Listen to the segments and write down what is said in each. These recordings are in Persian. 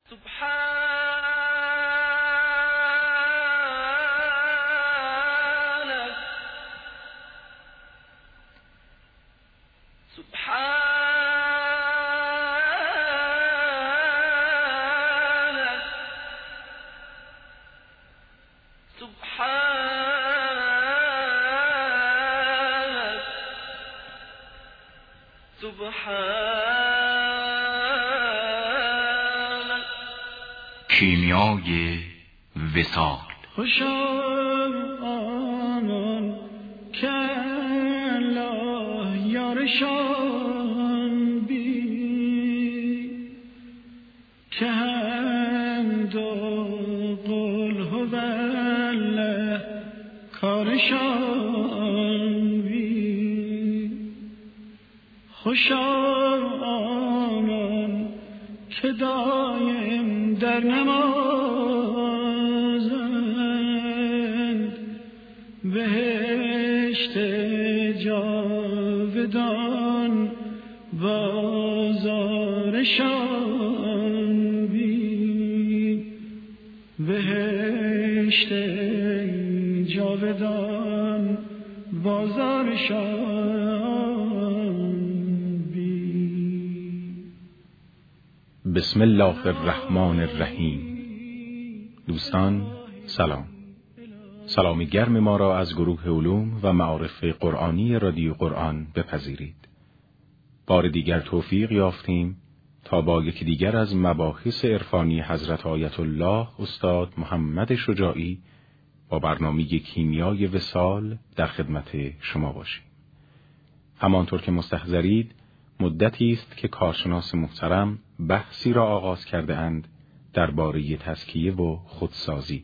کیمیای وصال. خوشا آنان که الله یارشان بی که حمد و قل هو الله کارشان بی. خوشا آنان که دایم در نمازند بهشت جاودان بازارشان بین. بهشت جاودان بازارشان بین. بسم الله الرحمن الرحیم. دوستان سلامی گرم ما را از گروه علوم و معارف قرآنی رادیو قرآن بپذیرید. بار دیگر توفیق یافتیم تا با یکی دیگر از مباحث عرفانی حضرت آیت الله استاد محمد شجاعی با برنامه کیمیای وصال در خدمت شما باشیم. همانطور که مستحضرید مدتی است که کارشناس محترم بحثی را آغاز کرده اند درباره تزکیه و خودسازی.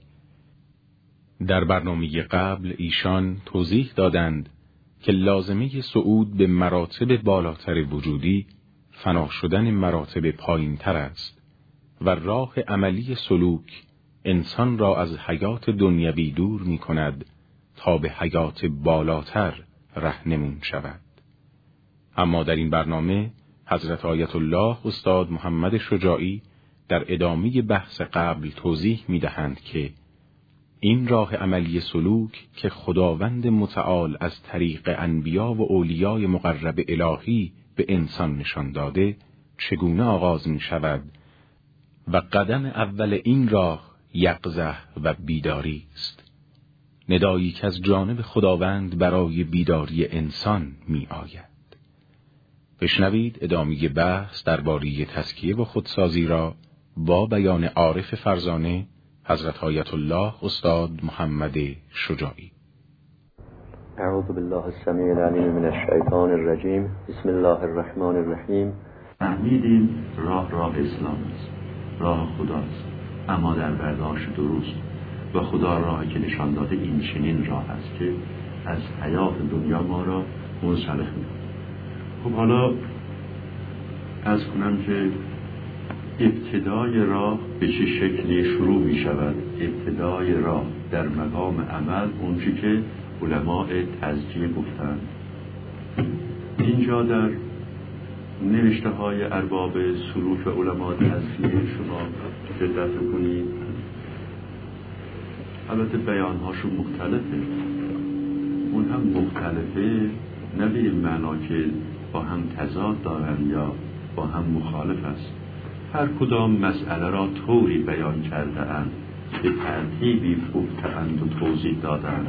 در برنامه قبل ایشان توضیح دادند که لازمه صعود به مراتب بالاتر وجودی فنا شدن مراتب پایین تر است و راه عملی سلوک انسان را از حیات دنیوی دور می کند تا به حیات بالاتر رهنمون شود. اما در این برنامه حضرت آیت الله استاد محمد شجاعی در ادامه بحث قبل توضیح می دهند که این راه عملی سلوک که خداوند متعال از طریق انبیا و اولیای مقرب الهی به انسان نشان داده چگونه آغاز می شود و قدم اول این راه یقظه و بیداری است. ندایی که از جانب خداوند برای بیداری انسان می آید. بشنوید ادامه بحث درباره تزکیه و خودسازی را با بیان عارف فرزانه حضرت آیت الله استاد محمد شجاعی. اعوذ بالله السمیع العلیم من الشیطان الرجیم. بسم الله الرحمن الرحیم. فهمیدیم راه اسلام است، راه خداست، اما در برداشت درست و خدا راهی که نشان داده این چنین راه است که از حیات دنیا ما را منسلخ می‌کند. خب حالا از کنم که ابتدای راه به چه شکلی شروع می شود. ابتدای راه در مقام عمل اونچه که علماء تزکیه گفتند. اینجا در نوشته های ارباب سلوک و علماء تزکیه شما دقت کنید، البته بیانهاشون مختلفه، اون هم مختلفه نه به این معنا که با هم تضاد دارن یا با هم مخالف است. هر کدام مسئله را طوری بیان کرده اند، به ترتیبی گفته‌اند و توضیح دادند،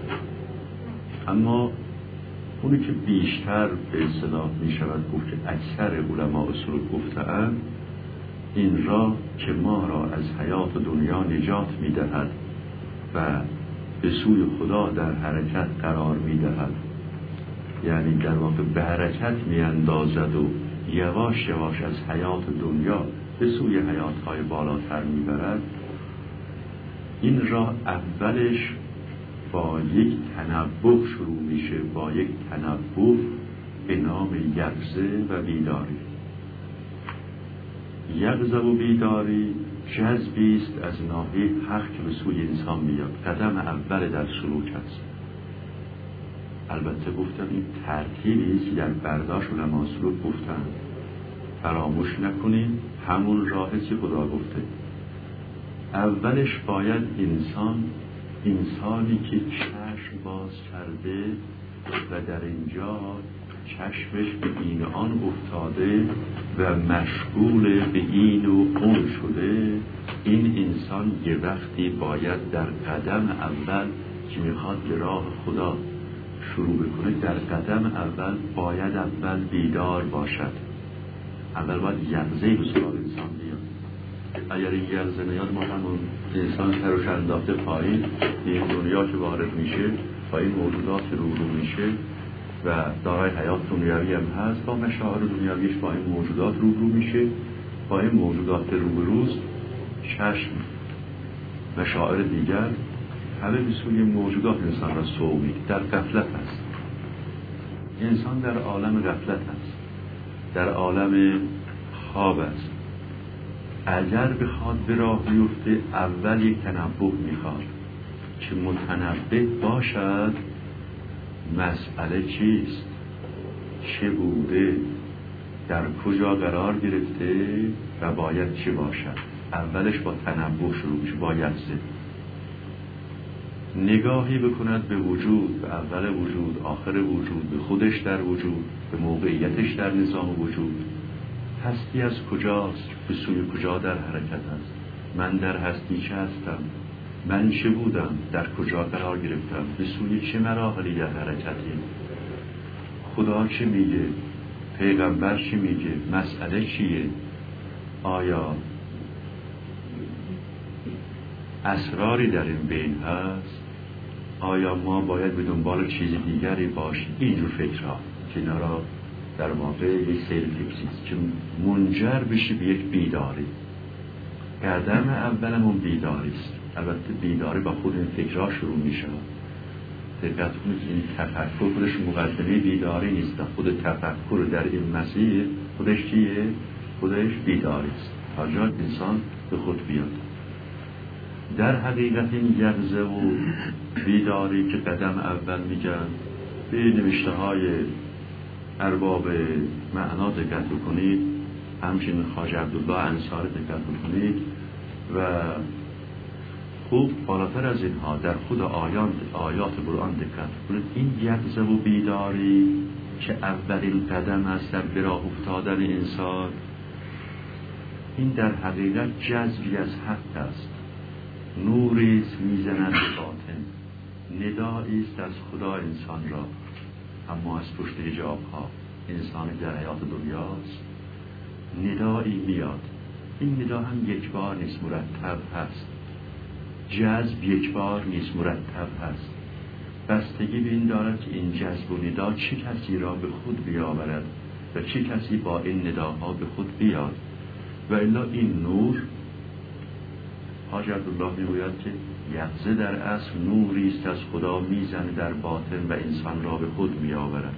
اما اونی که بیشتر به اصطلاح می شود گفت که اکثر علماء سلوک گفته‌اند، این راه که ما را از حیات دنیا نجات می دهد و به سوی خدا در حرکت قرار می دهد، یعنی در واقع به حرکت می اندازد و یواش یواش از حیات دنیا به سوی حیاتهای بالاتر می برد. این راه اولش با یک تنبه شروع میشه، با یک تنبه به نام یقظه و بیداری. یقظه و بیداری جذبی است از ناحیه حق که به سوی انسان میاد، قدم اول در سلوک است. البته گفتم این ترتیبی است که در برداشت علماء سلوک گفتن، فراموش نکنید همون راهی که خدا گفته. اولش باید انسانی که چشم باز کرده و در اینجا چشمش به این آن افتاده و مشغول به این و اون شده، این انسان یه وقتی باید در قدم اول که میخواد به راه خدا شروع بکنه، در قدم اول باید اول بیدار باشد. اول باید یقظه‌ای به سراغ انسان بیاد. اگر این یقظه نیاد، ما همون انسان سرش انداخته پایین، این دنیا که وارد میشه با این موجودات رو میشه و دارای حیات دنیاوی هم هست، با مشاعر دنیاویش با این موجودات رو میشه. با این موجودات روبروست، چشم مشاعر دیگر همه به سوی موجودات انسان را سوق میده. در غفلت است انسان، در عالم غفلت است، در عالم خواب است. اگر بخواد به راه بیفته، اول یک تنبه میخواد که متنبه باشد مسئله چیست، چه بوده، در کجا قرار گرفته و باید چه باشد. اولش با تنبه شروع میشه، با یقظه. نگاهی بکند به وجود، به اول وجود، آخر وجود، به خودش در وجود، به موقعیتش در نظام وجود. هستی از کجاست؟ به سوی کجا در حرکت است؟ من در هستی چه هستم؟ من چه بودم؟ در کجا قرار گرفتم؟ به سوی چه مراحلی در حرکتی؟ خدا چه میگه؟ پیغمبر چه میگه؟ مسئله چیه؟ آیا اسراری در این بین هست؟ آیا ما باید به دنبال چیز دیگری باشیم؟ اینجور فکرها که اینا را در واقع یک سیر فکریست که منجر بشه به یک بیداری. قدم اولمون بیداریست. البته بیداری با خود این فکرها شروع میشه. دقت کنید این تفکر خودش مقدمه بیداری نیست. خود تفکر در این مسیر خودش چیه؟ خودش بیداریست. تا جا انسان به خود بیاد. در حقیقت این یقظه و بیداری که قدم اول میگن، به نوشته های ارباب معنا دقت بکنید، همچنین خواجه عبدالله انصاری دقت بکنید و خوب بالاتر از اینها در خود آیات قرآن دقت بکنید. این یقظه و بیداری که اولین قدم است در به راه افتادن انسان، این در حقیقت جذبی از حق است. نوری است میزند به باطن، ندایی است از خدا انسان را، اما از پشت حجاب ها انسان در حیات دنیاست. ندایی میاد، این ندا هم یک بار نیست، مرتب هست. جذب یک بار نیست، مرتب هست. بستگی به این دارد که این جذب و ندا چه کسی را به خود بیاورد و چه کسی با این نداها به خود بیاد. و الا این نور، حاج عبدالله میگوید که یقظه در اصل نوری است از خدا میزنه در باطن و انسان را به خود میآورد.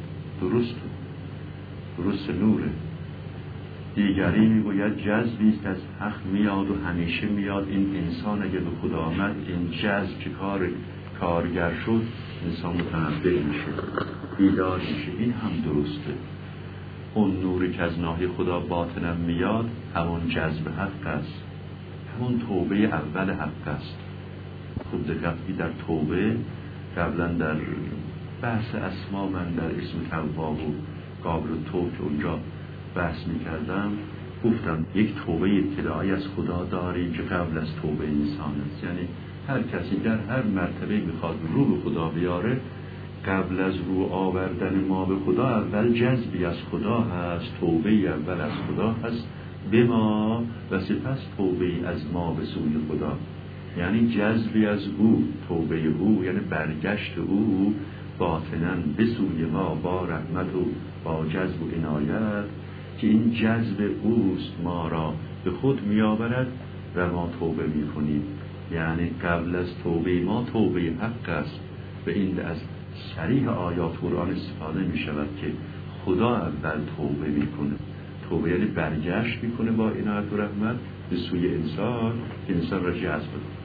درست نوره. دیگری میگوید جذبی است از حق میاد و همیشه میاد. این انسان اگه به خدا آمد، این جذب که کارگر شد، انسان متنبه میشه، بیدار میشه. این هم درسته. اون نوری که از ناحیه خدا باطنم میاد، همون جذب حق است، همون توبه اول حق است. خود دقیقی در توبه، قبلا در بحث اسما من در اسم تواب و قابل توب که اونجا بحث میکردم، گفتم یک توبه ابتدایی از خدا داریم که قبل از توبه انسان است. یعنی هر کسی در هر مرتبه میخواد رو به خدا بیاره، قبل از رو آوردن ما به خدا اول جذبی از خدا هست، توبه اول از خدا هست به ما و سپس توبه از ما به سوی خدا. یعنی جذبی از او، توبه او، یعنی برگشت او باطناً به سوی ما با رحمت و با جذب و عنایت، که این جذب اوست ما را به خود می آورد و ما توبه می کنیم. یعنی قبل از توبه ما توبه حق است. و این از صریح آیات قرآن استفاده می شود که خدا اول توبه می کنه. توبه یعنی برگشت می کنه با عنایت و رحمت به سوی انسان که انسان را جذب کنه.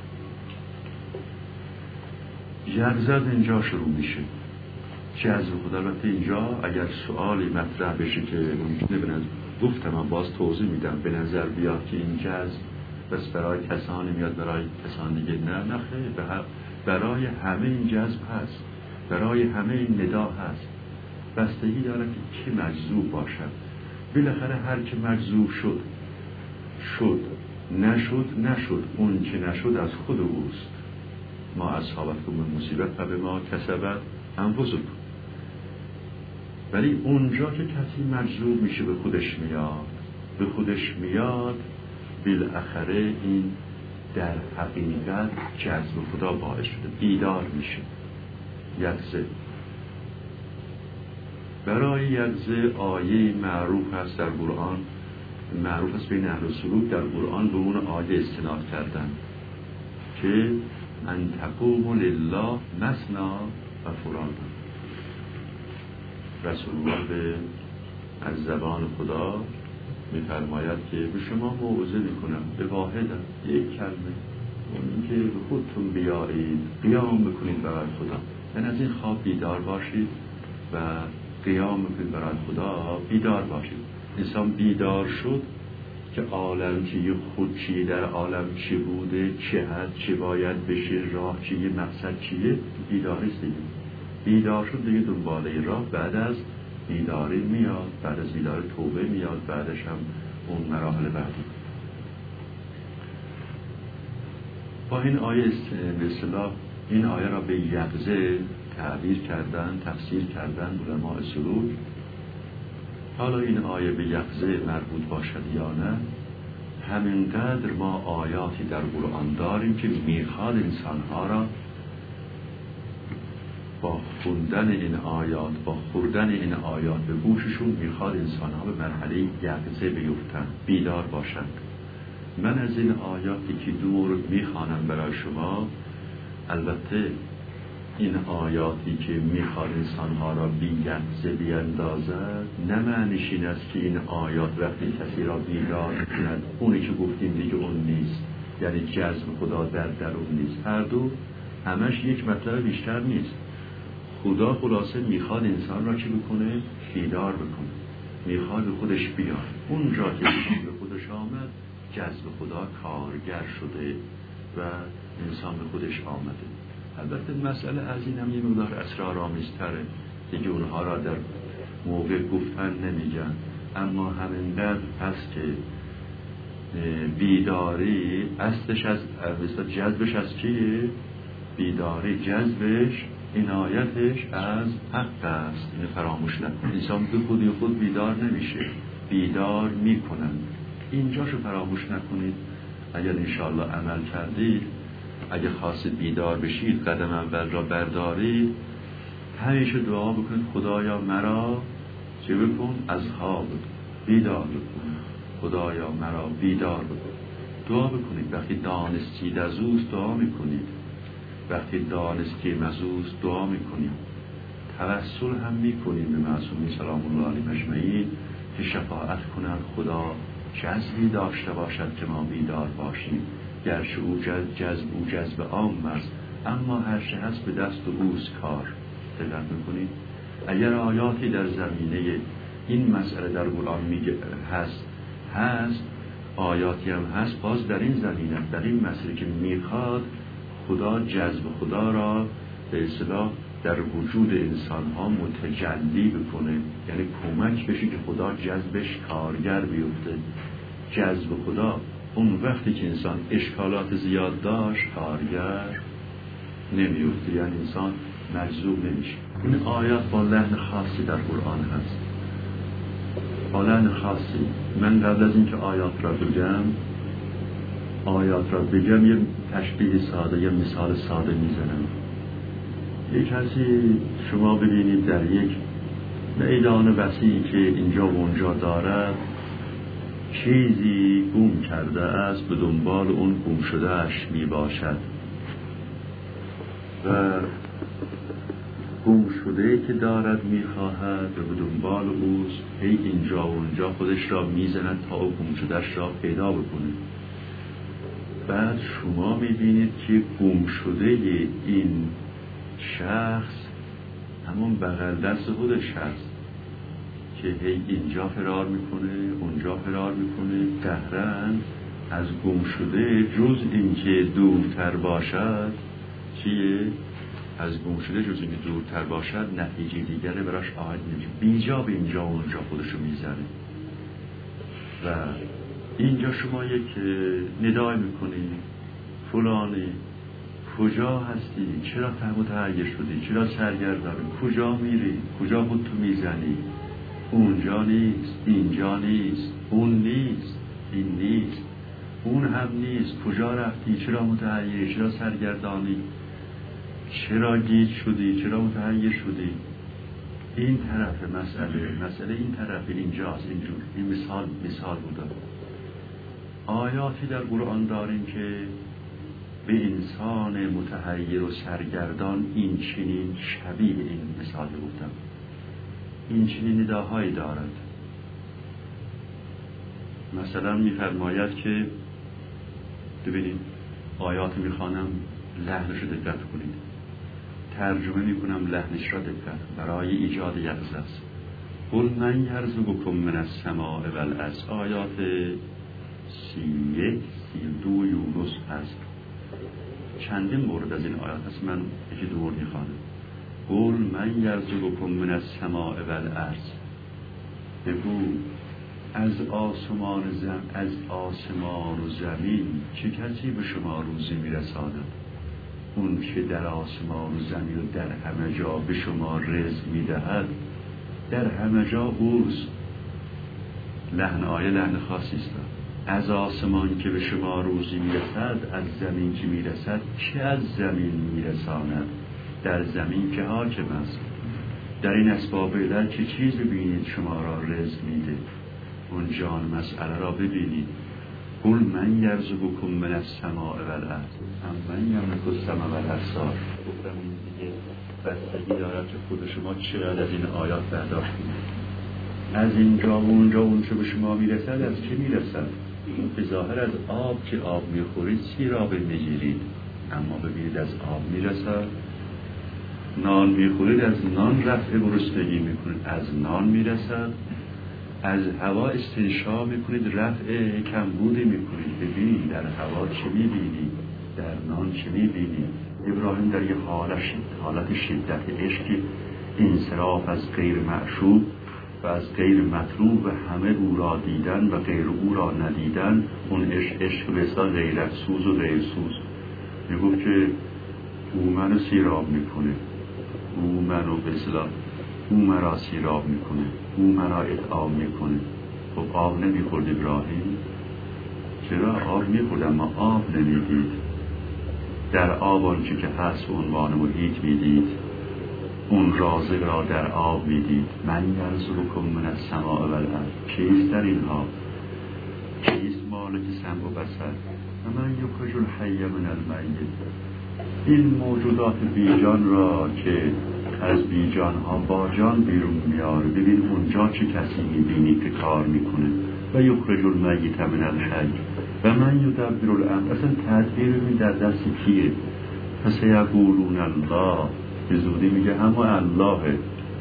یقظت اینجا شروع میشه، جذب خدا. البته اینجا اگر سوالی مطرح بشه که ممکنه گفتم من باز توضیح میدم. به نظر بیاد که این جذب بس برای کسانی میاد، برای کسان دیگه نه خیر، برای همه این جذب هست، برای همه این ندا هست. بستگی داره که کی مجذوب باشد. بالاخره هر که مجذوب شد، نشد. اون که نشد از خود اوست. ما اصحابتکم من مصیبت و به ما کسبت انفسکم. ولی اونجا که کسی مجذوب میشه به خودش میاد بالاخره این در حقیقت جذب خدا باعث شده، بیدار میشه. یقظه. برای یقظه آیه معروف هست در قرآن، معروف است بین اهل سلوک، در قرآن به اون آیه استناد کردن که ان تقوموا لله مثنا و فرادا. رسول الله به از زبان خدا میفرماید که به شما موعظه میکنم به واحدم، یک کلمه، اون که به خودتون بیایید، قیام بکنید برای خدا. من از این خواب بیدار باشید و قیام بکنید برای خدا بیدار باشید. انسان بیدار شد که عالم چیه، خود چیه، در عالم چی بوده، چه هست، چه باید بشه، راه چیه، مقصد چیه. بیداریست دیگه. بیدار شد دیگه دنباله راه. بعد از بیداری میاد، بعد از بیداری توبه میاد، بعدش هم اون مراحل بعدی. با این آیه به اصطلاح این آیه را به یقظه تعبیر کردن، تفسیر کردن علماء سلوک. حالا این آیه به یقظه مربوط باشد یا نه، همینقدر ما آیاتی در قرآن داریم که میخواد انسانها را با خوندن این آیات، با خوردن این آیات به گوششون میخواد انسانها به مرحله یقظه بیفتن، بیدار باشند. من از این آیاتی که دور میخوانم برای شما، البته این آیاتی که میخواد انسانها را بی یقظه بیندازد، نه معنیش این است که این آیات وقتی کسی را بیدار کند اونی که گفتیم دیگه اون نیست، یعنی جذب خدا در درون نیست. هر دو همش یک مطلب بیشتر نیست. خدا خلاصه میخواد انسان را چی بکنه؟ بیدار بکنه، میخواد به خودش بیاد. اونجا که به خودش آمد جذب خدا کارگر شده و انسان به خودش آمده. البته مسئله از این هم یه مقدار اسرارآمیزتره دیگه، اونها را در موقع گفتن نمیگن، اما همینقدر هست که بیداری اصلش از جذبش از چیه؟ بیداری جذبش عنایتش از حق است. این فراموش نکن. انسان به خودی خود بیدار نمیشه، بیدار میکنن. اینجاشو فراموش نکنید. اگر انشاءالله عمل کردید، اگه خواستید بیدار بشید، قدم اول را بردارید، همیشه دعا بکنید خدایا مرا چه بکن؟ از خواب بیدار بکن. خدایا مرا بیدار بکن. دعا بکنید. وقتی دانستید از اوست دعا میکنید، وقتی دانستیم از اوست دعا میکنیم. توسل هم میکنیم به معصومین سلام الله علیهم اجمعین که شفاعت کنند خدا جذبی داشته باشد که ما بیدار باشیم. گرچه او جذب عام است، اما هر چه هست به دست اوست کار. دقت میکنید. اگر آیاتی در زمینه این مسئله در قرآن میگه هست آیاتی هم هست باز در این زمینه، در این مسئله که میخواد خدا جذب خدا را به اصطلاح در وجود انسان ها متجلی بکنه، یعنی کمک بشه که خدا جذبش کارگر بیفته. جذب خدا اون وقتی که انسان اشکالات زیاد داشت کارگر نمیفته، یعنی انسان مجذوب نمیشه. این آیات با لحن خاصی در قرآن هست، با لحن خاصی. من قبل از اینکه آیات را بگم یه تشبیه ساده، یه مثال ساده میزنم. یک کسی شما ببینید در یک میدان وسیعی که اینجا و اونجا دارد چیزی گم کرده است، به دنبال اون گم شده اش می باشد و گم شده که دارد می خواهد و به دنبال اوست، هی اینجا و اونجا خودش را می زند تا او گم شدهش را پیدا بکنه. بعد شما می بینید که گم شده این شخص همون بغل دست خودش هست که هی اینجا فرار میکنه اونجا فرار میکنه. قهرن از گم شده جز اینکه دورتر باشد چیه؟ از گم شده جز اینکه دورتر باشد نتیجه دیگره براش آید نمیشه. بیجا به اینجا و اونجا خودشو میزنه. و اینجا شما یک ندای میکنی فلانی کجا هستی؟ چرا متحیر شدی؟ چرا سرگردانی؟ کجا میری؟ کجا خودتو میزنی؟ اونجا نیست، اینجا نیست، اون نیست، این نیست، اون هم نیست. کجا رفتی؟ چرا متحیر؟ چرا سرگردانی؟ چرا گیج شدی؟ چرا متحیر شدی؟ این طرف مسئله این طرف اینجاست. اینجور این مثال بوده. آیاتی در قرآن داریم که به انسان متحیر و سرگردان این چنین شبیه این مثال گفتم، این چنین نداهایی دارد. مثلا میفرماید که ببینید آیات میخوانم لحنش رو دقت کنید، ترجمه میکنم لحنش را دقت برای ایجاد یقظه است. قل من یرزقکم من السماء والارض. آیات 31 32 یونس هست. چندین مورد از این آیات هست، من یکی دو مورد میخوانم. قل من یرزقکم من السماء والارض. بگو از آسمان و زمین چه کسی به شما روزی میرساند؟ اون که در آسمان و زمین و در همه جا به شما رزق میدهد در همه جا اوست. لحن آیه لحن خاصی است. از آسمان که به شما روزی میرسد، از زمین که میرسد، چه از زمین میرساند؟ در زمین که حاکم است. در این اسباب علل چه چیز ببینید شما را رزق میده؟ اون جان مسئله را ببینید. قل من یرزقکم من السماء والارض امن یملک السمع والابصار. گفتم این دیگه بستگی دارد که خود شما چقدر از این آیات برداشت کنید. از اینجا و اونجا اون چه به شما میرسد از چه میرسد؟ به ظاهر از آب که آب میخورید سیراب میگیرید، اما ببینید از آب میرسد. نان میخورید از نان رفع گرسنگی میکنید، از نان میرسد. از هوا استنشاق میکنید رفع کمبودی میکنید. ببینید در هوا چه میبینید، در نان چه میبینید. ابراهیم در یه حالت شدت عشق، انصراف از غیر معشوق و از غیر مطلوب و همه او را دیدن و غیر او را ندیدن، اون عشق به اصطلاح غیرت سوز و غیر سوز. میگفت که او منو سیراب میکنه، او منو به اصطلاح او مرا سیراب میکنه، او مرا اطعام میکنه. خب آب نمیخورد ابراهیم؟ چرا آب میخورد اما آب نمیدید. در آب آنچه که هست به عنوان محیط میدید، اون رازق را در آب میدید. من یرزقکم من السماء والارض. کیست در اینها؟ کیست مالک سمع و بصر؟ و من یخرج الحی من المیت. این موجودات بیجان را که از بیجان ها با جان بیرون میاره. ببین اونجا چه کسی میبینی که کار میکنه. و یخرج المیت من الحی و من یدبر الامر. اصلا تدبیر می در دست کیه؟ پس یقولون الله، به زودی میگه همه اللهه.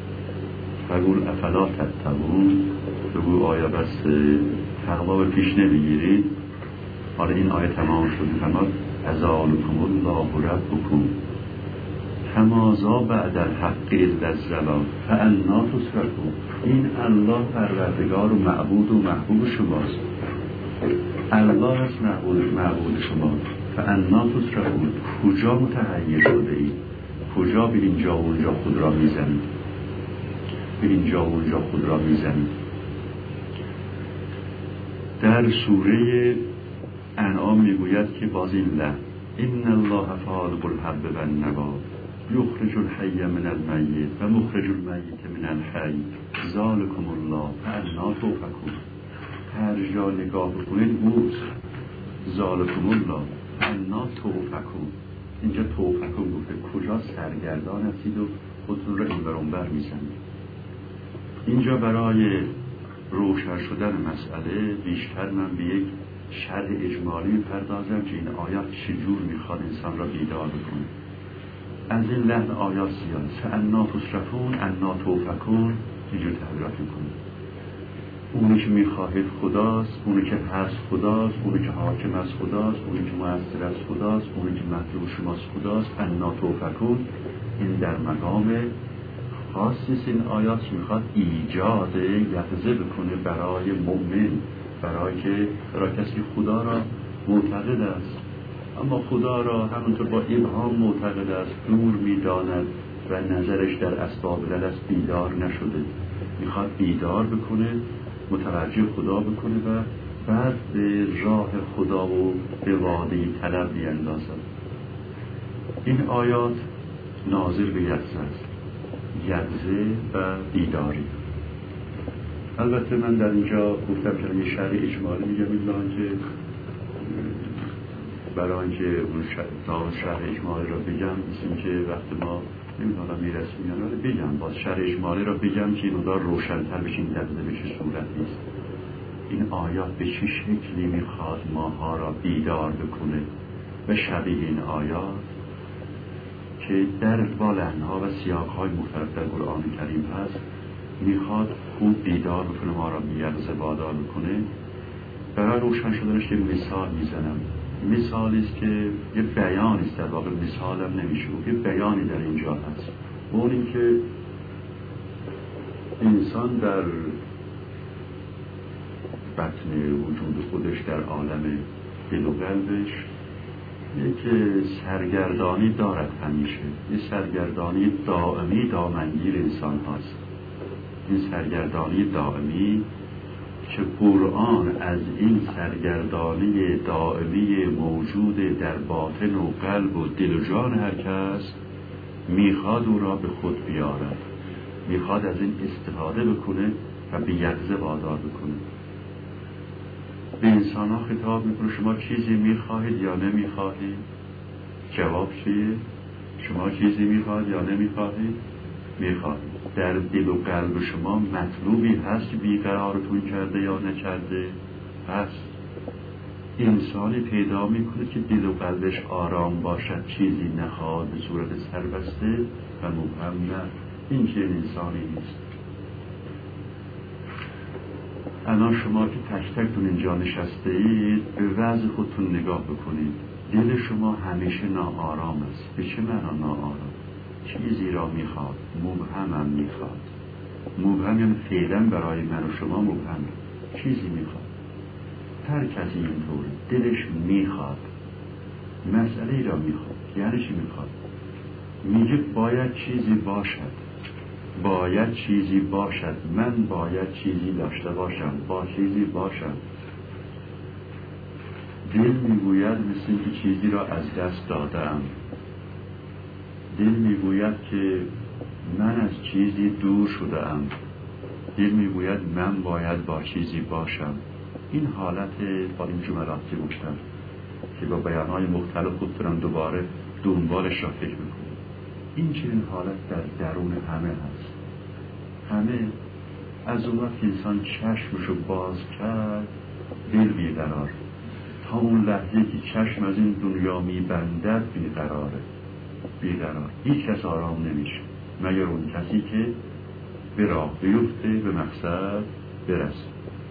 فقول افلا تتقون. بگو آیا بس تقوا به پیش نمیگیرید؟ حالا این آیه تمام شد. فرمود ذالکم الله ربکم فماذا بعد الحق الا الضلال فانا تصرفون. این الله پروردگار و معبود و محبوب شماست. الله است معبود شما. فانا تصرفون. کجا متحیر شده اید؟ کجا به اینجا و اونجا خود را میزنید؟ به اینجا و اونجا خود را میزنید. در سوره انعام میگوید که باز این لحن ان الله فالق الحب والنوى یخرج الحی من المیت و مخرج المیت من الحی ذالکم الله فانا توفکون. هر جا نگاه بکنید اوست. ذالکم الله فانا توفکون. اینجا توفکون گفته کجا سرگردان هستید و خودتون را این برانبر میزنید. اینجا برای روشن شدن مسئله بیشتر من به یک شرح اجمالی پردازم که این آیات چجور میخواد انسان را بیدار بکنه. از این لحن آیات زیاد فانا تصرفون، انا توفکون اینجور تعبیرات میکنه. اونی که میخواهید خداست، اونی که هست خداست، اونی که حاکم از خداست، اونی که مؤثر از خداست، اونی که مطلوب شماست خداست. انا توفکون. این در مقام خاصی این آیات میخواد ایجاد یقظه بکنه برای مؤمن، برای کسی که خدا را معتقد است، اما خدا را همونطور با ابهام معتقد است، دور میداند و نظرش در اسباب الست بیدار نشده. میخواد بیدار بکنه، متوجه خدا بکنه و بعد به راه خدا و به وادی طلب بیندازد. این آیات ناظر به یقظه است، یقظه و بیداری. البته من در اینجا گفتم که یه شرح اجمالی میگم، برای اینکه اون شرح اجمالی را بگم، مثل که وقت ما نمیدونم میرسیم یا نه، بگم باز شرح اجمالی را بگم که این مقدار روشن‌تر بشین یقظه به چه صورت نیست. این آیات به چه شکلی میخواد ماها را بیدار بکنه و شبیه این آیات که در لحن‌ها و سیاق‌های مختلف در قرآن کریم هست میخواد خوب بیدار بکنه، ما را به یقظه وادار بکنه. برای روشن شدنش یه مثال میزنم. مثالی است که یه بیانی است، در واقع مثالم نمیشه، یه بیانی در اینجا هست. اون این که انسان در بطن وجود خودش، در عالم دل و قلبش یک سرگردانی دارد، همیشه یه سرگردانی دائمی دامنگیر انسان هست. این سرگردانی دائمی که قرآن از این سرگردانی دائمی موجود در باطن و قلب و دل و جان هر کس میخواد او را به خود بیارد، میخواد از این استفاده بکنه و به یقظه وادار بکنه. به انسان ها خطاب میکنه شما چیزی میخواهید یا نمیخواهید؟ جواب چیه؟ شما چیزی میخواهید یا نمیخواهید؟ میخواهید. در دل و قلب شما مطلوبی هست که بیقرارتون کرده یا نکرده؟ هست. انسانی پیدا میکنه که دل و قلبش آرام باشد، چیزی نخواد، به صورت سربسته و مبهم نه. این که انسانی نیست. الان شما که تک تکتون اینجا نشسته اید، به وضع خودتون نگاه بکنید. دل شما همیشه ناآرام است. به چه معنا ناآرام؟ چیزی را میخواد، مبهم هم میخواد. مبهم یعنی فعلا برای من و شما مبهم، چیزی میخواد. هر کسی اینطوره، دلش میخواد، مسئله را میخواد. یعنی چی میخواد؟ میگه باید چیزی باشد، باید چیزی باشد، من باید چیزی داشته باشم، با چیزی باشم. دل میگوید مثل که چیزی را از دست دادم. دل میگوید که من از چیزی دور شده‌ام. دل میگوید من باید با چیزی باشم. این حالت با این جملاتی گفتم که با بیانهای مختلف خود دارم دوباره دنبالش را فکر میکنم. این چنین حالت در درون همه هست. همه از اون وقت انسان چشمشو باز کرد، دل بیقرار. تا اون لحظه که چشم از این دنیا میبندد بیقرار. هیچ کس آرام نمیشه مگر اون کسی که به راه بیفته، به مقصد برسه.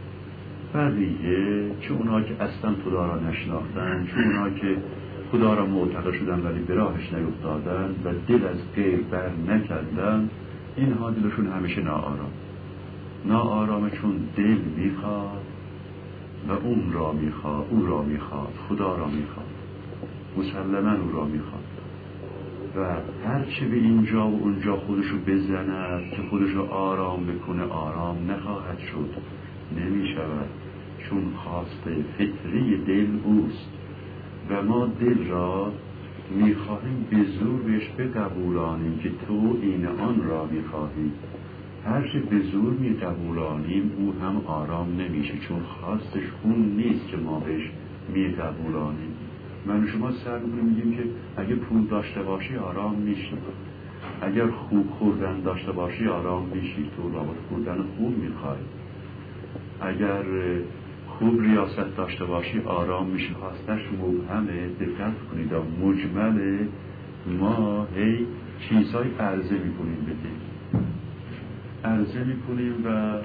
بقیه چه اونها که اصلا خدا را نشناختن، چه اونها که خدا را معتقد شدن ولی به راهش نیفتادن و دل از غیر بر نکردن، اینها دلشون همیشه ناآرامه چون دل میخواد و اون را میخواد، او را میخواد، خدا را میخواد، مسلما او را میخواد. و هرچه به اینجا و اونجا خودشو بزند که خودشو آرام بکنه، آرام نخواهد شد، نمیشود، چون خواست فطری دل اوست و ما دل را میخواهیم به زور بهش بقبولانیم که تو این آن را میخواهی. هرچه به زور میقبولانیم او هم آرام نمیشه، چون خواستش اون نیست که ما بهش میقبولانیم. من و شما سر میگیم که اگه پول داشته باشی آرام میشی، اگر خوب خوردن داشته باشی آرام میشی، تو رابط خوردن خوب میخوای، اگر خوب ریاست داشته باشی آرام میشی. خواستش مبهمه. دقت کنید مجمله. ما هی چیزهای عرضه میکنیم به دل، عرضه میکنیم و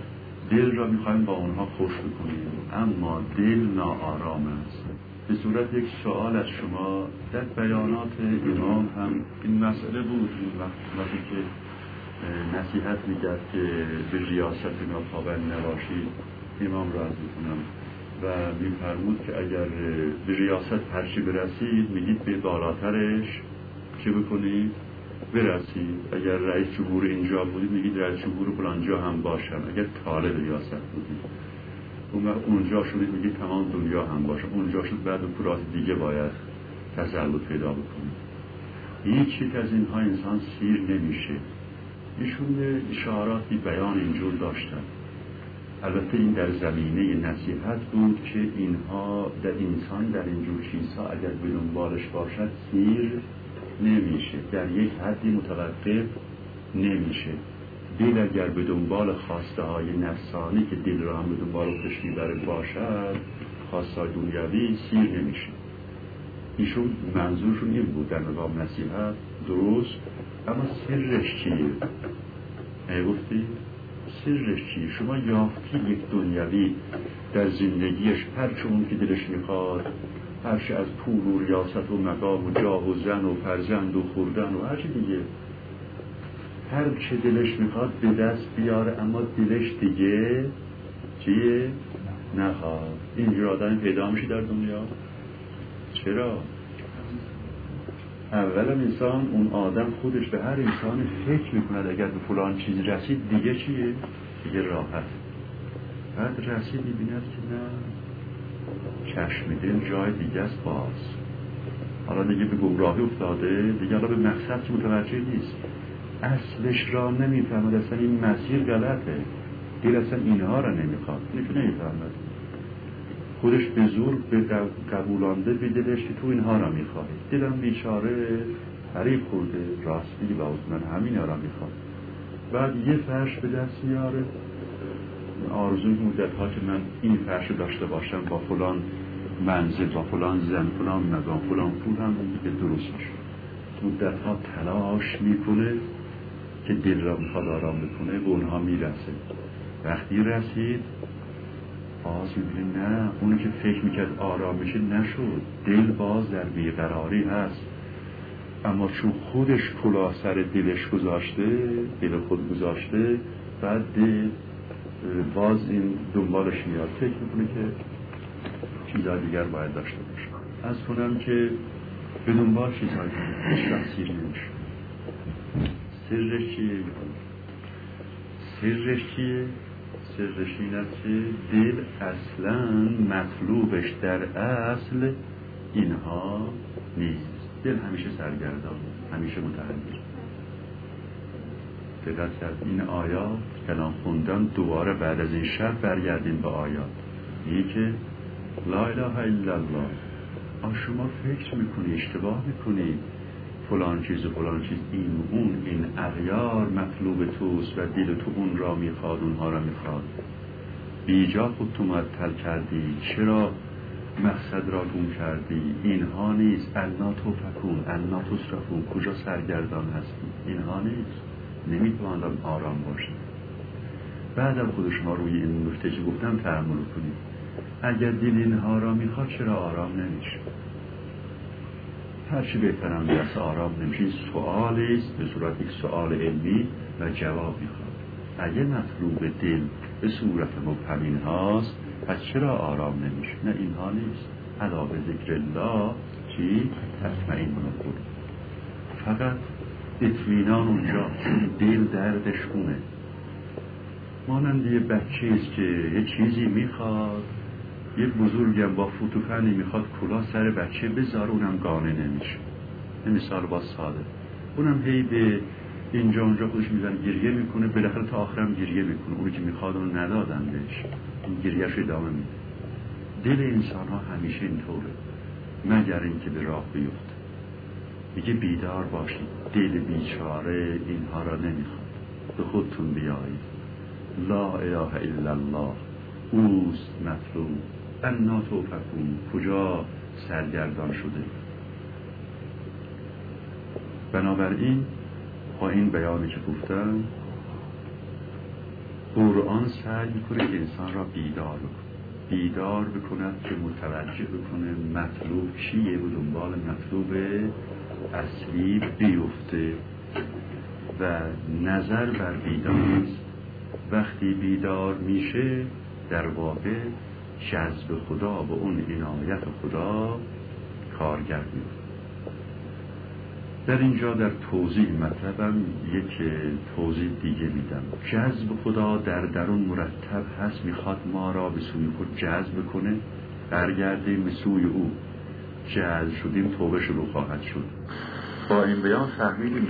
دل را میخوایم با اونها خوش بکنیم، اما دل ناآرام است. به صورت یک سوال از شما، در بیانات امام هم این مسئله بود، وقتی که نصیحت میکرد که به ریاست اینا پابند نباشید، امام را عرض میکنم و میفرمود که اگر به ریاست هرچی برسید میگید به بالاترش چه بکنید؟ برسید. اگر رئیس جمهور اینجا بودید میگید رئیس جمهور فلانجا هم باشم. اگر طالب ریاست بودید اونجا شدید میگید تمام دنیا هم باشم. اونجا شد بعد کرات دیگه باید تسلط پیدا بکنید. هیچ یک از اینها انسان سیر نمیشه. ایشون اشاراتی بیان اینجور داشتن. البته این در زمینه نصیحت بود که اینها در انسان در اینجور چیزها اگر به دنبالش باشد سیر نمیشه، در یک حدی متوقف نمیشه. دل اگر به دنبال خواسته های نفسانی که دل را هم به دنبال خودش میبره باشد، خواسته های دنیوی، سیر نمیشه. ایشون منظورشون این بود در مقام نصیحت، درست، اما سرش چیه؟ گفتی؟ سرش چیه؟ شما یافتی یک دنیوی در زندگیش هرچه اون که دلش میخواد، هرچه از پول و ریاست و مقام و جاه و زن و فرزند و خوردن و هرچه دیگه، هر چه دلش میخواد به دست بیاره، اما دلش دیگه چیه؟ نخواد. اینجور آدم پیدا میشه در دنیا؟ چرا؟ اولا انسان، اون آدم خودش به هر انسان فکر میکند اگر به فلان چیز رسید دیگه چیه؟ دیگه راحت. بعد رسید میبیند که نه، چشم دل جای دیگه است. باز حالا دیگه به گمراهی افتاده، دیگه حالا به مقصد که متوجه نیست، اصلش را نمیفهمد، اصلا این مسیر غلطه، دل اصلا اینها را نمیخواد، نمیفهمد، خودش به زور به قبولانده به دلش که تو اینها را میخواد. دلم بیچاره حریف خورده، راستی باز من همین را میخواد. بعد یه فرش به دست میاره، آرزوی مدت ها که من این فرش داشته باشم با فلان منزل، با فلان زن، فلان مقام، فلان پول، هم دیگه درست میشه. مدت ها تلاش میکنه که دل را میخواد آرام بکنه، به اونها میرسه. وقتی رسید باز میبینه نه، اونی که فکر میکرد آرام میشه نشد، دل باز در بیقراری هست. اما چون خودش کلاه سر دلش گذاشته، دل خود گذاشته، بعد دل باز این دنبالش میاد، فکر میکنه که چیزها دیگر باید داشته باشه. از کنم که به دنبال چیزهای دیگر هیچ وقت سیر نمیشه. سرش چیه؟ سرش چیه؟ سرش این است که دل اصلا مطلوبش در اصل اینها نیست. دل همیشه سرگردان، همیشه متحیر. دقت کرد این آیات کلام خوندن، دوباره بعد از این شب برگردیم به آیات. میگه که لا اله الا الله. شما فکر میکنی، اشتباه میکنی، فلان چیز و فلان چیز، این و اون، این اغیار مطلوب توست و دل تو اون را میخواد، اونها را میخواد. بیجا خودتو معطل کردی، چرا مقصد را گم کردی؟ اینها نیست. انا توفکون، انا تصرفون، کجا سرگردان هستی؟ اینها نیست. نمیتوان آرام باشید. بعدم خود شما روی این نکته که گفتم تأمل کنید. اگر دل اینها را میخواد چرا آرام نمیشه؟ هرچی بهترم دست آرام نمیشه. این سؤالی است به صورت یک سؤال علمی و جواب میخواد. اگه مطلوب دل به صورت مبهمین هاست، پس چرا آرام نمیشه؟ نه، اینها نیست. الا به ذکر الله چی؟ تطمئن القلوب. فقط اطمینان اونجا، چون دل دردش اونه. مانند یه بچه است که یه چیزی میخواد، یه بزرگم با فوتوفنی میخواد کلاه سر بچه بذاره، اونم قانع نمیشه. این مثال با ساده. اونم هی به اینجا اونجا خودش میزن، گریه میکنه، بالاخره تا آخرم گریه میکنه. اونی که میخواد اون ندادن بهش، این گریهش ادامه میده. دل انسان ها همیشه اینطوره، مگر اینکه به راه بیفته. میگه بیدار باشید، دل بیچاره اینها را نمیخواد. به خودتون بیایید. لا اله الا الله اوست مطلوب. انا توفکون، کجا سرگردان شده؟ بنابراین با این بیانی که گفتم قرآن سعی میکنه که انسان را بیدار بکند که متوجه بکنه مطلوب چیه و دنبال مطلوب اصلی بیفته و نظر بر بیدار است. وقتی بیدار میشه در واقع جذب خدا و اون عنایت خدا کارگر میشه. در اینجا در توضیح مطلبم یک توضیح دیگه میدم. جذب خدا در درون مرتب هست، میخواد ما را به سوی خود جذب کنه، برگردیم به سوی او. جذب شدیم توبه شروع خواهد شد. با این بیان فهمیدیم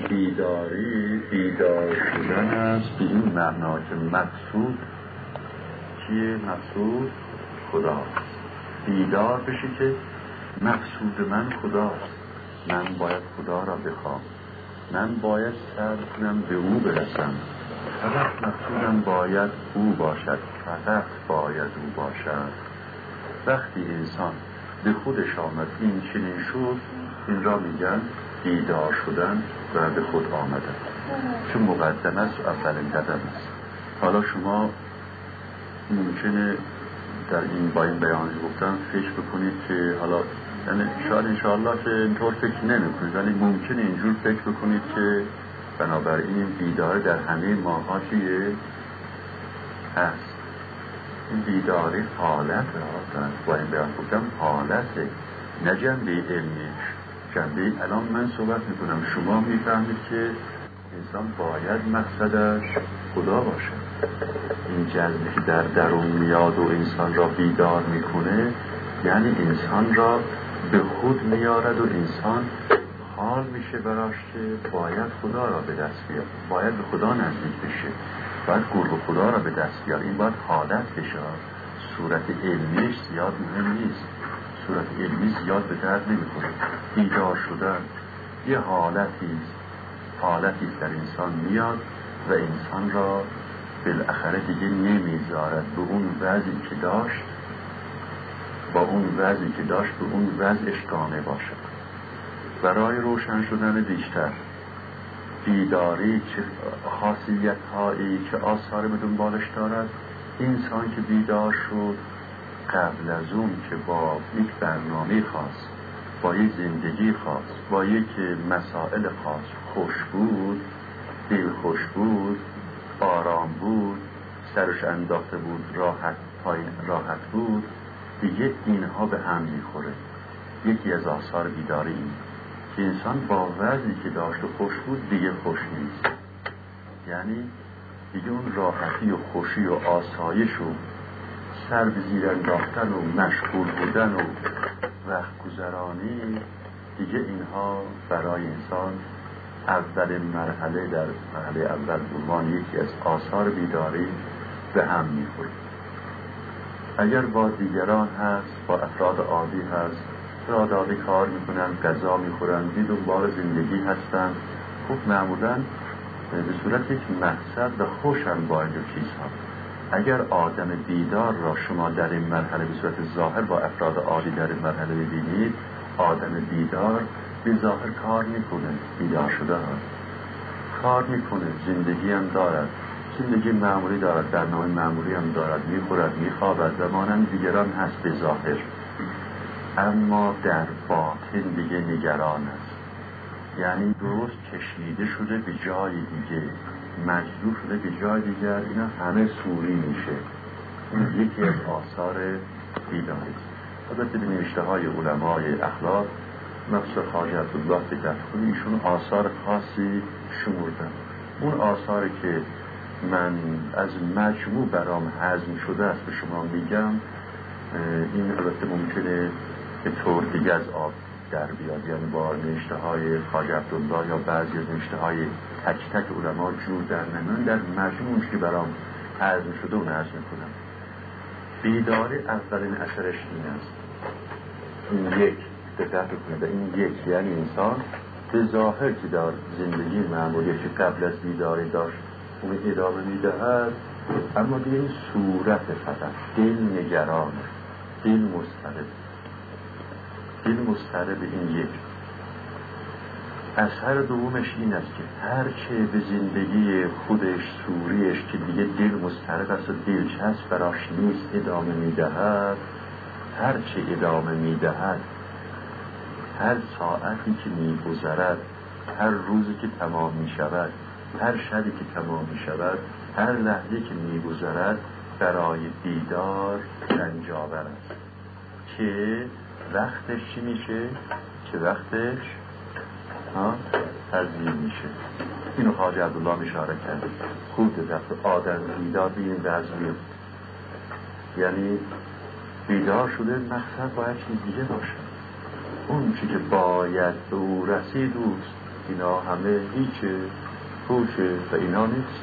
بیدار شدن است به این معنا که مقصود چیه؟ مقصود خداست. بیدار بشی که مقصود من خداست، من باید خدا را بخوام، من باید سعی کنم به او برسم، فقط مقصودم باید او باشد، فقط باید او باشد. وقتی انسان به خودش آمد این چنین شد، این را میگن بیدار شدن و به خود آمدن، چون مقدم است و اولین قدم است. حالا شما ممکنه در این با این بیان گفتم فکر بکنید که حالا یعنی شاید انشاءالله که اینطور فکر نمی‌کنید، ولی ممکنه اینجور فکر بکنید که بنابراین این بیدار در همه ماها چیه هست. این بیداری حالت را با این بیان گفتم حالته، نه جنبه علمیش. جنبه الان من صحبت میکنم، شما میفهمید که انسان باید مقصدش خدا باشه. این جذبی که در درون میاد و انسان را بیدار میکنه، یعنی انسان را به خود میارد و انسان حال میشه براش که باید خدا را به دست بیاد، باید به خدا نزدیک بشه، باید قرب خدا را به دست بیاد. این باید حالت بشه. صورت علمیش زیاد مهم نیست، صورت علمی زیاد به درد نمیخوره. بیدار شدن یه حالتی در انسان میاد و انسان را بالاخره دیگه نمیذارد به اون وضعی که داشت، با اون وضعی که داشت به اون وضعش قانع باشد. برای روشن شدن بیشتر بیداری چه خاصیت هایی که آثار به دنبالش دارد، انسان که بیدار شد قبل از اون که با یک برنامه خاص، با یک زندگی خاص، با یک مسائل خاص خوش بود، دل خوش بود، آرام بود، سرش انداخته بود، راحت بود، دیگه اینها به هم میخوره. یکی از آثار بیداری این که انسان با وضعی که داشت و خوش بود دیگه خوش نیست، یعنی دیگه اون راحتی و خوشی و آسایش و سر به زیر انداختن و مشغول بودن و وقت گذرانی، دیگه اینها برای انسان اول مرحله در مرحله اول عنوان یکی از آثار بیداری به هم میخوره. اگر با دیگران هست، با افراد عادی هست، افراد عادی کار میکنن، غذا میخورن، بی دنبال زندگی هستن، خب معمولا به صورت یک مقصد و خوشن با اینجور چیزها. اگر آدم بیدار را شما در این مرحله به صورت ظاهر با افراد عادی در این مرحله ببینید، آدم بیدار به ظاهر کار میکنه، بیدار شده کار میکنه، زندگی هم دارد، زندگی معمولی دارد، برنامه معمولی هم دارد، میخورد، میخوابد و مانند دیگران هست به ظاهر، اما در باطن دیگه نگران است. یعنی درست کشیده شده به جای دیگه، مجذوب شده به جای دیگر، اینا همه سوری میشه. این یکی از آثار بیداری. البته به نوشته های علمای اخلاق مخصوص خواجه عبدالله بگرفخونی ایشون آثار خاصی شمردن. اون آثاری که من از مجموع برام هضم شده است به شما میگم، این البته ممکنه به طور دیگه از آب در بیاد، یعنی با نوشته های خواجه عبدالله یا بعضی از نوشته های تک تک علما جور در نمیان، در مجموعش که برام هضم شده اون هضم میکنم. بیداری اولین اثرش این است، این یک دقت کنید، این یک یعنی انسان به ظاهر که در زندگی معمولی که قبل از بیداری داشت اون ادامه میدهد، اما به این صورت فقط دل نگرانه، دل مضطرب این یک. اثر دومش این است که هرچه به زندگی خودش سوریش که دیگه دل مسترق است و دلچسب براش نیست ادامه میدهد، هرچه ادامه میدهد، هر ساعتی که میگذرد، هر روزی که تمام میشود، هر شبی که تمام میشود، هر لحظه که میگذرد برای دیدار رنجاور است. که وقتش چی میشه؟ که وقتش تزیین میشه. اینو خواجه عبدالله اشاره کرده. خود وقت آدم دیدار به این وضع میفته، یعنی بیدار شده مقصد باید چیز دیگه باشه. اون چی که باید به او رسید اوست. اینا همه هیچه، پوچه و اینا نیست.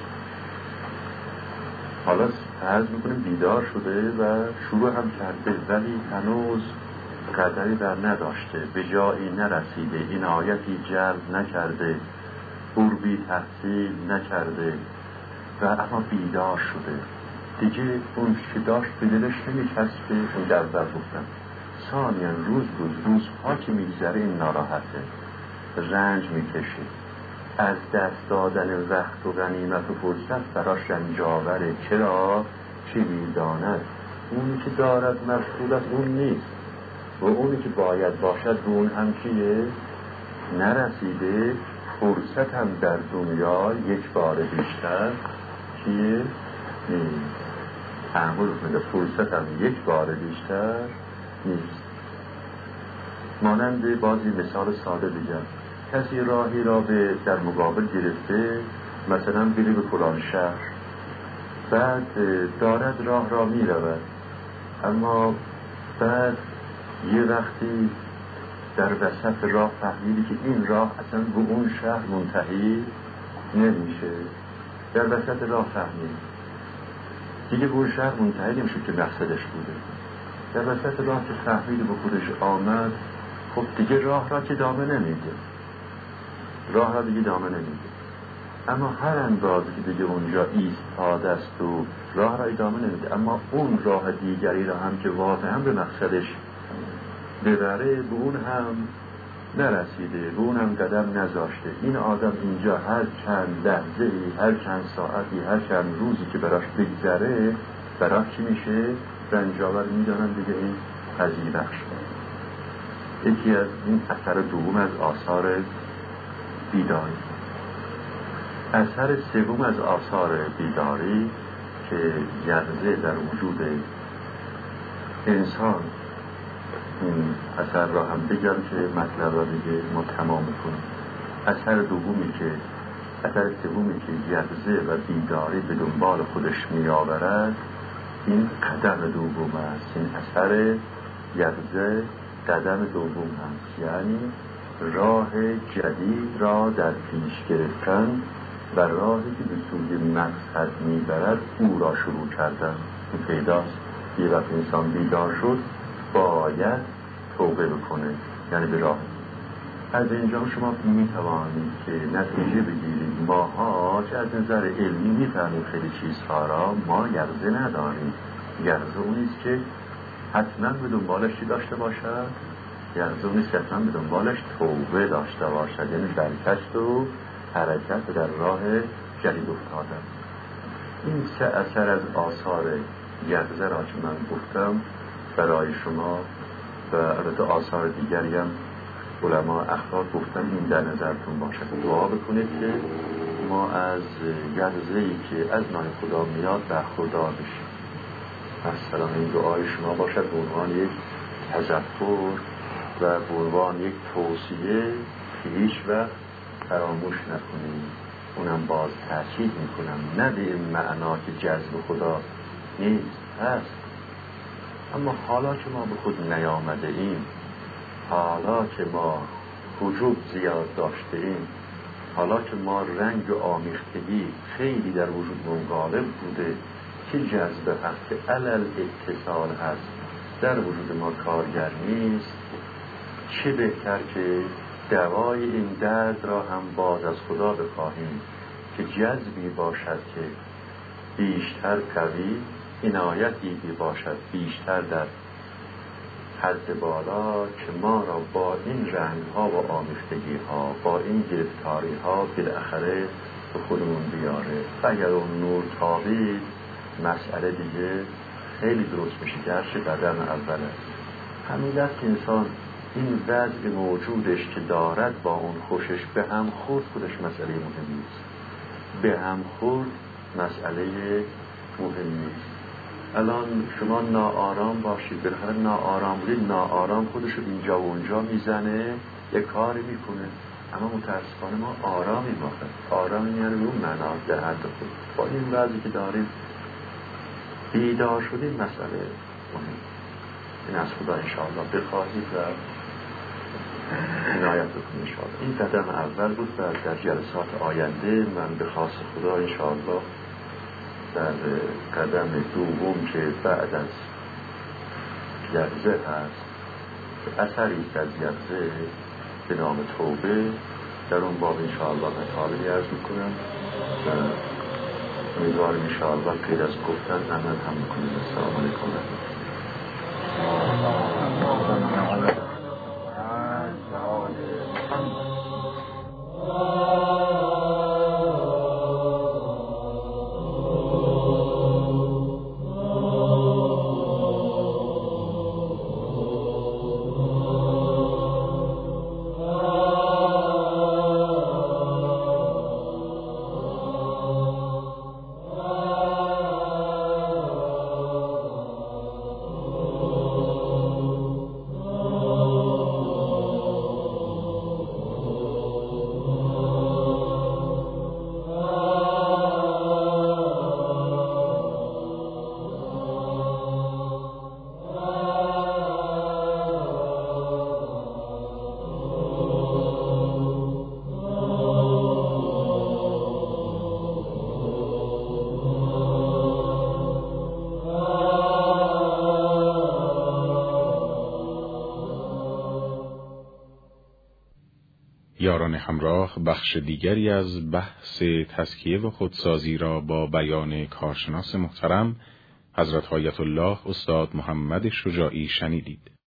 حالا فرض میکنیم بیدار شده و شروع هم کرده، ولی هنوز قدری در نداشته، به جایی نرسیده، عنایتی جلب نکرده، قربی تحصیل نکرده و اما بیدار شده. دیگه اون که داشت به دلش نمیچسبه. اون در گفتم ثانیاً روزها که میگذره این ناراحته، رنج میکشه، از دست دادن وقت و غنیمت و فرصت براش رنجاوره. چرا؟ چی میداند اونی که دارد مسئول از اون نیست و اونی که باید باشد به اون هم کیه؟ نرسیده. فرصت هم در دنیا یک بار بیشتر کیه؟ نیست. تحمل کنید، فرصت هم یک بار بیشتر نیست. مانند بازی مثال ساده بگم، کسی راهی را در مقابل گرفته، مثلا بری به فلان شهر، بعد دارد راه را می رود، اما بعد یه وقتی در وسط راه فهمیدی که این راه اصلا به اون شهر منتهی نمیشه. در وسط راه فهمید دیگه به اون شهر منتهی نمیشه که مقصدش بوده. در وسط راه که فهمید به خودش آمد، خب دیگه راه را که دامه نمیده، راه را دیگه دامه نمیده. اما هر اندازه که دیگه اونجا ایستاده است و راه را ادامه نمیده، اما اون راه دیگری را هم که واقعا به مقصدش ببره به اون هم نرسیده، به اون هم قدم نذاشته. این آدم اینجا هر چند لحظه، هر چند ساعتی، هر چند روزی که براش بگذره، براش چی میشه؟ رنجاور میدانن دیگه. این قضیه بخش یکی از این اثر دوم از آثار بیداری. اثر سوم از آثار بیداری که یقظه در وجود انسان، این اثر را هم بگم که مطلب را دیگه ما تمام کنیم. اثر سومی که یقظه و بیداری به دنبال خودش می آورد، این قدم دوم است. این اثر یقظه قدم دوم است، یعنی راه جدید را در پیش گرفتن و راهی که به سوی مقصد میبرد او را شروع کردن. این پیداست. یه وقت انسان بیدار شد باید توبه بکنه، یعنی به راه. از اینجا شما میتوانید که نتیجه بگیرید ماها چه از نظر علمی میفهمیم خیلی چیزها را، ما یقظه نداریم. یقظه اونیست که حتما به دنبالش چی داشته باشد؟ یقظه اونیست که حتما به دنبالش توبه داشته باشد، یعنی برکشت و حرکت در راه جدید افتادن. این سه اثر از آثار یقظه را که من گفتم برای شما و البته آثار دیگری هم علما اخلاق گفتن این در نظرتون باشد. دعا بکنید که ما از یقظه‌ای که از نام خدا میاد برخوردار بشیم. مثلا این دعای شما باشد به عنوان یک تذکر و به عنوان یک توصیه که هیچ وقت فراموش نکنیم. اونم باز تأکید میکنم، نه به این معنا که جذب خدا نیست، هست، اما حالا که ما به خود نیامده ایم، حالا که ما وجود زیاد داشته ایم، حالا که ما رنگ و آمیختگی خیلی در وجود غالب بوده که جذب هست، که علل اتصال هست، در وجود ما کارگر نیست، چه بهتر که دوای این درد را هم باز از خدا بخواهیم که جذبی باشد که بیشتر قوی، عنایتی باشد بیشتر در حد بالا که ما را با این رنگ ها و آمیختگی ها، با این گرفتاری ها بالاخره به خودمون بیاره. و اگر اون نور تابید مسئله دیگه خیلی درست میشه، گرچه قدم اوله. همین است که انسان این وضع موجودش که دارد با اون خوشش به هم خورد خودش مسئله مهمی است. به هم خورد مسئله مهمی است. الان شما ناآرام باشید، بالاخره ناآرام بودید، ناآرام خودش رو اینجا و اونجا میزنه، یک کاری میکنه، اما متاسفانه ما آرامی باید، آرامی میاره به اون معنا دهد خود. با این وضعی که داریم بیدار شدیم مسئله مهم. این از خدا انشاءالله بخواهید و عنایت بکنید انشاءالله. این قدم اول بود و در جلسات آینده من به خواست خدا انشاءالله در قدم دوم که بعد از یقظه هست، اثری از یقظه به نام توبه، در اون باب انشاءالله مطالبی عرض میکنم و امیدوارم انشاءالله غیر از گفتن عمل هم میکنیم. السلام علیکم. یاران همراه بخش دیگری از بحث تزکیه و خودسازی را با بیان کارشناس محترم حضرت آیت الله استاد محمد شجاعی شنیدید.